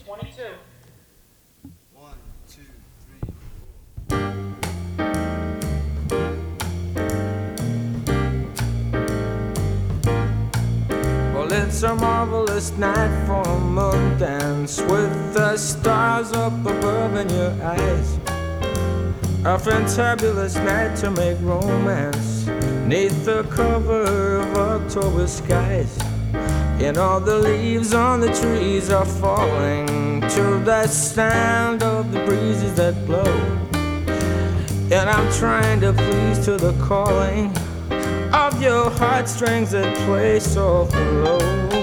22. 1, 2, 3. Well, it's a marvelous night for a moon dance with the stars up above in your eyes. A fantabulous night to make romance 'neath the cover of October skies. And all the leaves on the trees are falling to the sound of the breezes that blow. And I'm trying to please to the calling of your heartstrings that play so low.